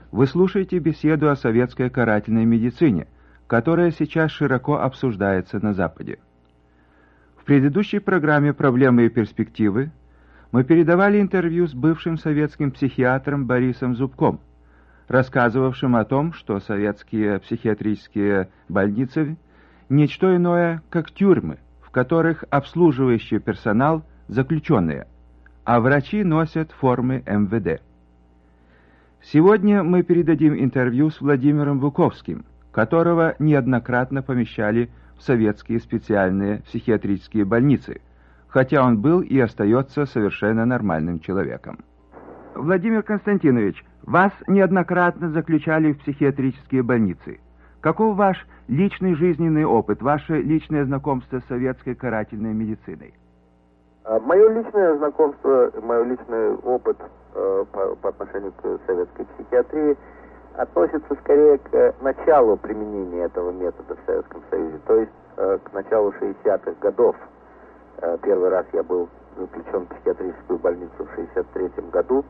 Вы слушаете беседу о советской карательной медицине, которая сейчас широко обсуждается на Западе. В предыдущей программе «Проблемы и перспективы» мы передавали интервью с бывшим советским психиатром Борисом Зубком, рассказывавшим о том, что советские психиатрические больницы – ничто иное, как тюрьмы, в которых обслуживающий персонал – заключенные, а врачи носят формы МВД. Сегодня мы передадим интервью с Владимиром Буковским, которого неоднократно помещали в советские специальные психиатрические больницы, хотя он был и остается совершенно нормальным человеком. Владимир Константинович, вас неоднократно заключали в психиатрические больницы. Каков ваш личный жизненный опыт, ваше личное знакомство с советской карательной медициной? Мое личное знакомство, мой личный опыт по отношению к советской психиатрии относится скорее к началу применения этого метода в Советском Союзе, то есть к началу 60-х годов. Первый раз я был заключен в психиатрическую больницу в 1963 году,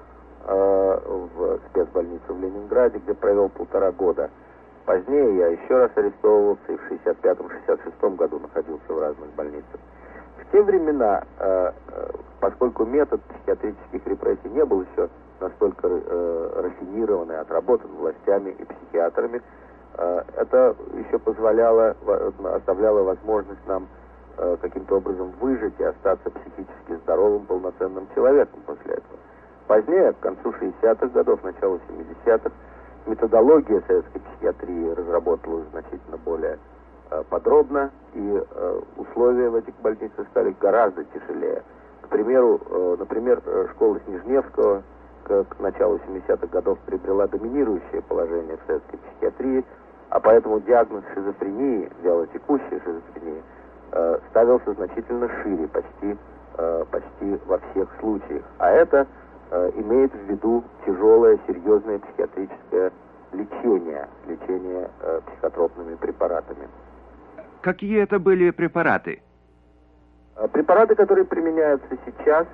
в спецбольницу в Ленинграде, где провел 1,5 года. Позднее я еще раз арестовывался и в 1965-1966 году находился в разных больницах. В те времена, поскольку метод психиатрических репрессий не был еще настолько рафинирован и отработан властями и психиатрами, это еще оставляло возможность нам каким-то образом выжить и остаться психически здоровым, полноценным человеком после этого. Позднее, к концу 60-х годов, началу 70-х, методология советской психиатрии разработалась значительно более подробно, и условия в этих больницах стали гораздо тяжелее. К примеру, например, школа Снежневского к началу 70-х годов приобрела доминирующее положение в советской психиатрии, а поэтому диагноз шизофрении, вялотекущей шизофрении, ставился значительно шире, почти во всех случаях. А это имеет в виду тяжелое, серьезное психиатрическое лечение психотропными препаратами. Какие это были препараты? Препараты, которые применяются сейчас,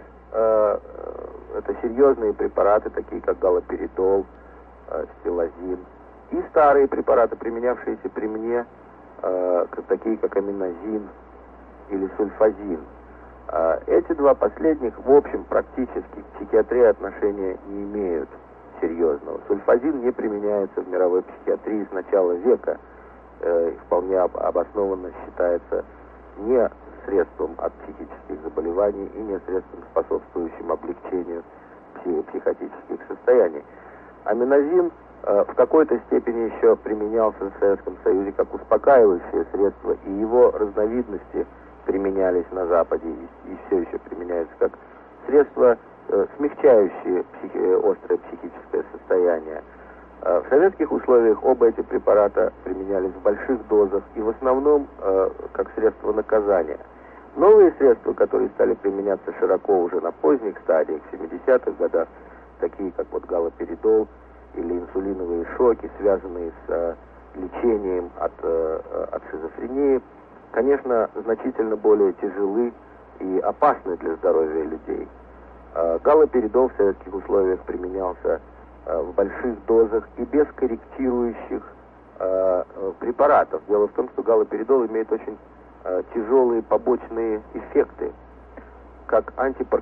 это серьезные препараты, такие как галоперидол, стилазин, и старые препараты, применявшиеся при мне, такие как аминозин или сульфазин. Эти два последних, в общем, практически к психиатрии отношения не имеют серьезного. Сульфазин не применяется в мировой психиатрии с начала века, вполне обоснованно считается не средством от психических заболеваний и не средством, способствующим облегчению психотических состояний. Аминозин в какой-то степени еще применялся в Советском Союзе как успокаивающее средство, и его разновидности применялись на Западе и все еще применяются как средства, смягчающие острое психическое состояние. В советских условиях оба эти препарата применялись в больших дозах и в основном как средство наказания. Новые средства, которые стали применяться широко уже на поздних стадиях, в 70-х годах, такие как галоперидол или инсулиновые шоки, связанные с лечением от шизофрении, конечно, значительно более тяжелы и опасны для здоровья людей. Галоперидол в советских условиях применялся в больших дозах и без корректирующих препаратов. Дело в том, что галоперидол имеет очень тяжелые побочные эффекты. Как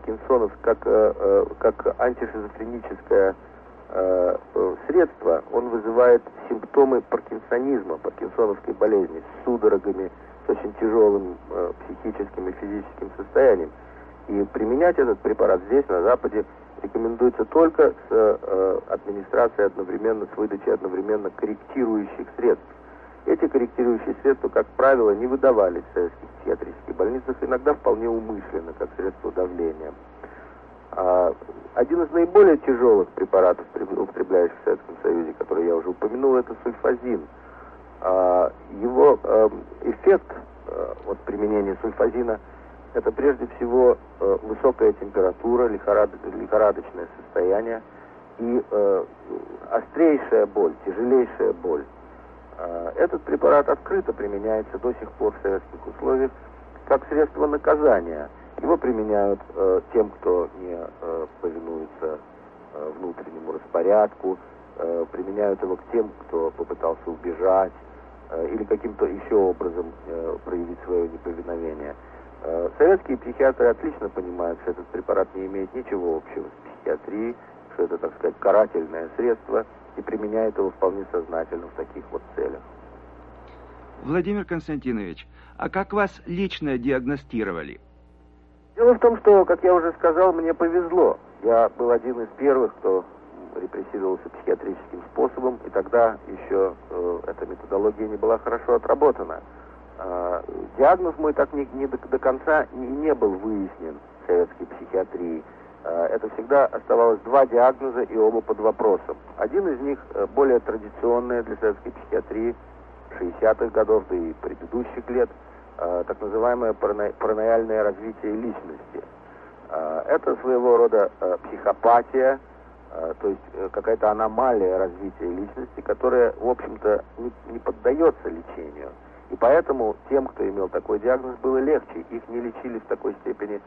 как антишизофреническое средство, он вызывает симптомы паркинсонизма, паркинсоновской болезни, с судорогами, с очень тяжелым психическим и физическим состоянием. И применять этот препарат здесь, на Западе, рекомендуется только с администрацией одновременно, с выдачей одновременно корректирующих средств. Эти корректирующие средства, как правило, не выдавались в советских психиатрических больницах, иногда вполне умышленно, как средство давления. Один из наиболее тяжелых препаратов, употребляющихся в Советском Союзе, который я уже упомянул, это сульфазин. Его эффект от применения сульфазина — это прежде всего высокая температура, лихорадочное состояние и острейшая боль, тяжелейшая боль. Этот препарат открыто применяется до сих пор в советских условиях как средство наказания. Его применяют тем, кто не повинуется внутреннему распорядку, применяют его к тем, кто попытался убежать или каким-то еще образом проявить свое неповиновение. Советские психиатры отлично понимают, что этот препарат не имеет ничего общего с психиатрией, что это, так сказать, карательное средство, и применяют его вполне сознательно в таких вот целях. Владимир Константинович, а как вас лично диагностировали? Дело в том, что, как я уже сказал, мне повезло. Я был один из первых, кто репрессировался психиатрическим способом, и тогда еще эта методология не была хорошо отработана. Диагноз мой так не до конца не был выяснен в советской психиатрии. Это всегда оставалось два диагноза, и оба под вопросом. Один из них более традиционный для советской психиатрии 60-х годов, да и предыдущих лет, так называемое параноидальное развитие личности. Это своего рода психопатия, то есть какая-то аномалия развития личности, которая, в общем-то, не поддается лечению. И поэтому тем, кто имел такой диагноз, было легче. Их не лечили в такой степени,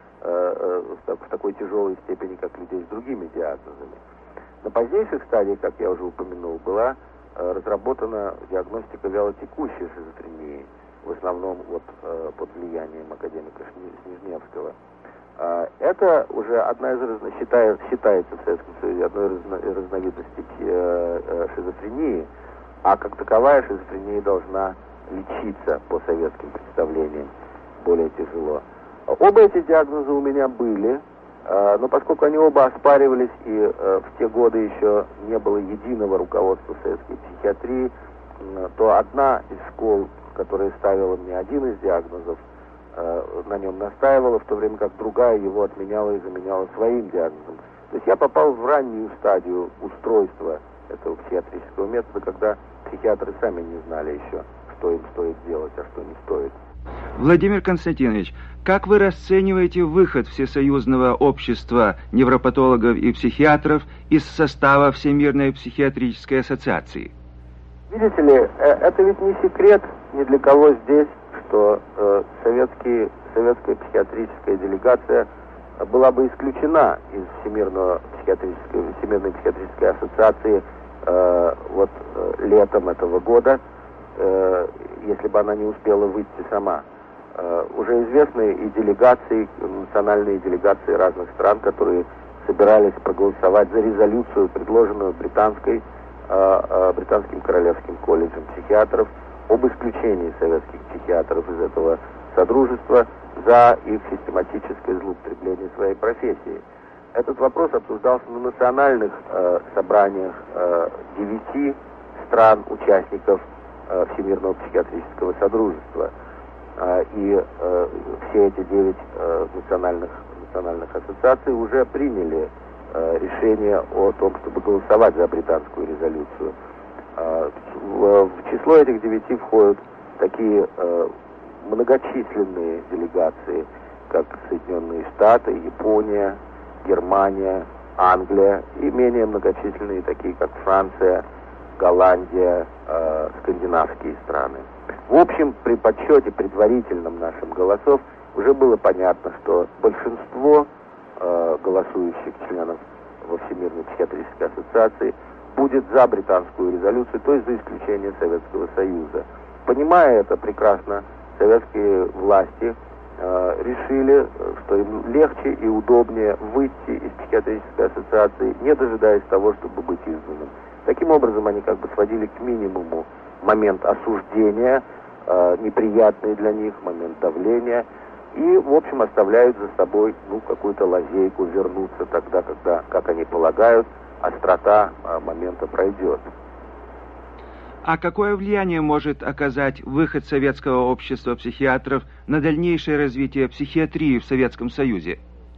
в такой тяжелой степени, как людей с другими диагнозами. На позднейших стадиях, как я уже упомянул, была разработана диагностика вялотекущей шизофрении, в основном вот под влиянием академика Снежневского. Это уже одна из считается в Советском Союзе одной из разновидностей шизофрении, а как таковая шизофрения должна лечиться по советским представлениям более тяжело. Оба эти диагноза у меня были, но поскольку они оба оспаривались, и в те годы еще не было единого руководства советской психиатрии, то одна из школ, которая ставила мне один из диагнозов, на нем настаивала, в то время как другая его отменяла и заменяла своим диагнозом. То есть я попал в раннюю стадию устройства этого психиатрического метода, когда психиатры сами не знали еще, что им стоит делать, а что не стоит. Владимир Константинович, как вы расцениваете выход Всесоюзного общества невропатологов и психиатров из состава Всемирной психиатрической ассоциации? Видите ли, это ведь не секрет ни для кого здесь, что советская психиатрическая делегация была бы исключена из Всемирной психиатрической ассоциации летом этого года, если бы она не успела выйти сама. Уже известны и делегации, национальные делегации разных стран, которые собирались проголосовать за резолюцию, предложенную британским Королевским колледжем психиатров, об исключении советских психиатров из этого содружества за их систематическое злоупотребление своей профессии. Этот вопрос обсуждался на национальных собраниях 9 стран-участников Всемирного психиатрического содружества. И все эти 9 национальных ассоциаций уже приняли решение о том, чтобы голосовать за британскую резолюцию. В число этих 9 входят такие многочисленные делегации, как Соединенные Штаты, Япония, Германия, Англия, и менее многочисленные, такие как Франция, Голландия, скандинавские страны. В общем, при подсчете предварительном нашим голосов уже было понятно, что большинство голосующих членов во Всемирной психиатрической ассоциации будет за британскую резолюцию, то есть за исключение Советского Союза. Понимая это прекрасно, советские власти решили, что им легче и удобнее выйти из психиатрической ассоциации, не дожидаясь того, чтобы быть изгнанным. Таким образом, они как бы сводили к минимуму момент осуждения, неприятный для них, момент давления, и, в общем, оставляют за собой какую-то лазейку вернуться тогда, когда, как они полагают, острота момента пройдет. А какое влияние может оказать выход Советского общества психиатров на дальнейшее развитие психиатрии в Советском Союзе?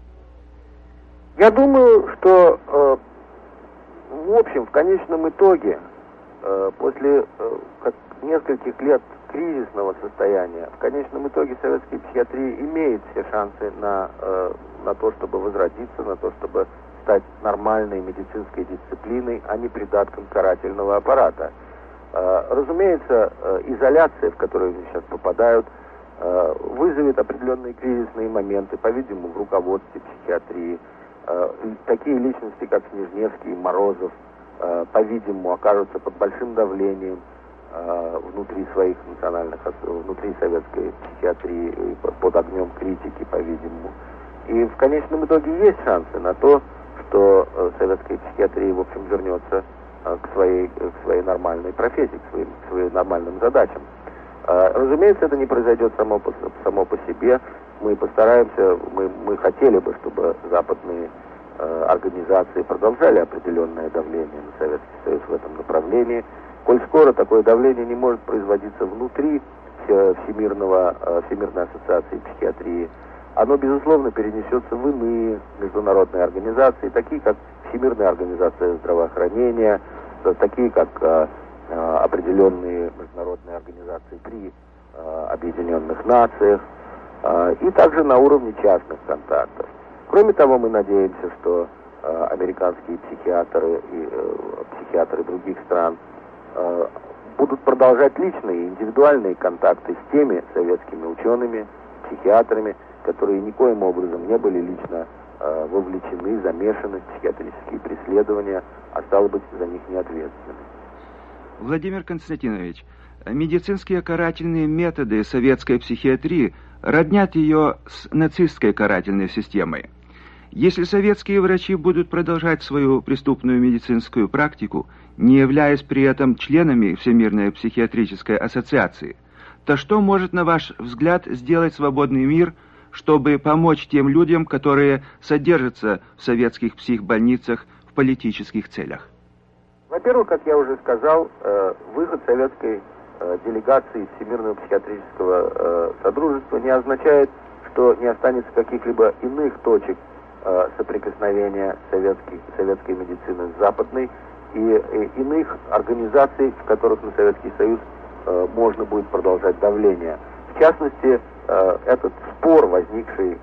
Я думаю, что в общем, в конечном итоге, после нескольких лет кризисного состояния, в конечном итоге советская психиатрия имеет все шансы на то, чтобы возродиться, на то, чтобы стать нормальной медицинской дисциплиной, а не придатком карательного аппарата. Разумеется, изоляция, в которую они сейчас попадают, вызовет определенные кризисные моменты, по-видимому, в руководстве психиатрии. Такие личности, как Снежневский, Морозов, по-видимому, окажутся под большим давлением внутри своих национальных, внутри советской психиатрии, под огнем критики, по-видимому. И в конечном итоге есть шансы на то, что советская психиатрия, в общем, вернется к своей нормальной профессии, к своим нормальным задачам. Разумеется, это не произойдет само по себе. Мы постараемся, мы хотели бы, чтобы западные организации продолжали определенное давление на Советский Союз в этом направлении. Коль скоро такое давление не может производиться внутри Всемирной ассоциации психиатрии, оно, безусловно, перенесется в иные международные организации, такие как Всемирная организация здравоохранения, такие как определенные международные организации при Объединенных Нациях, и также на уровне частных контактов. Кроме того, мы надеемся, что американские психиатры и психиатры других стран будут продолжать личные, индивидуальные контакты с теми советскими учеными, психиатрами, которые никоим образом не были лично вовлечены, замешаны в психиатрические преследования, а стало быть, за них не ответственны. Владимир Константинович, медицинские карательные методы советской психиатрии роднят ее с нацистской карательной системой. Если советские врачи будут продолжать свою преступную медицинскую практику, не являясь при этом членами Всемирной психиатрической ассоциации, то что может, на ваш взгляд, сделать свободный мир, чтобы помочь тем людям, которые содержатся в советских психбольницах в политических целях? Во-первых, как я уже сказал, выход советской делегации Всемирного психиатрического содружества не означает, что не останется каких-либо иных точек соприкосновения советской медицины с западной и иных организаций, в которых на Советский Союз можно будет продолжать давление. В частности, этот спор, возникший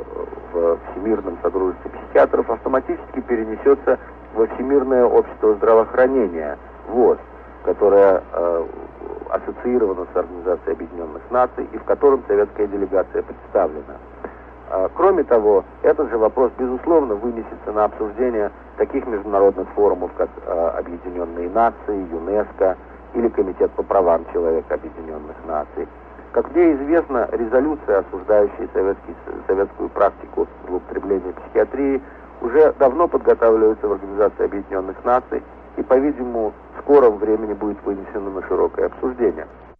в Всемирном содружестве психиатров, автоматически перенесется во Всемирное общество здравоохранения, ВОЗ, которое ассоциировано с Организацией Объединенных Наций и в котором советская делегация представлена. Кроме того, этот же вопрос, безусловно, вынесется на обсуждение таких международных форумов, как Объединенные Нации, ЮНЕСКО или Комитет по правам человека Объединенных Наций. Как мне известно, резолюции, осуждающие советскую практику злоупотребления психиатрии, уже давно подготавливаются в Организации Объединенных Наций и, по-видимому, в скором времени будет вынесено на широкое обсуждение.